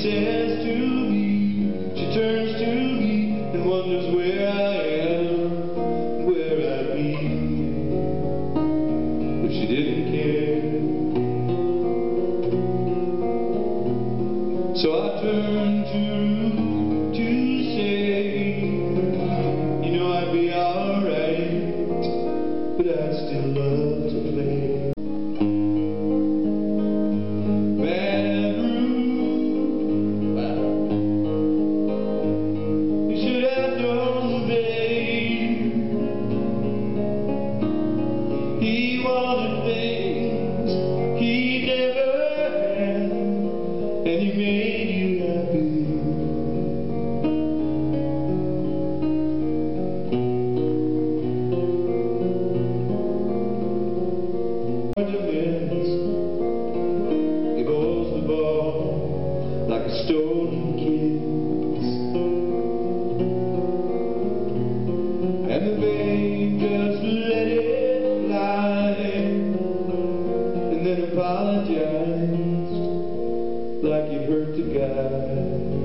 says to me, she turns to me and wonders where I am, where I'd be if she didn't care. So I turn to Ruth to say, you know I'd be alright, but I'd still love to play. Bad Ruth, wow. You should have known, babe. He wanted things he never had, and he made you happy. Defense, he holds the ball like a stolen kiss, and the babe just let it fly, and then apologized like you hurt the guy.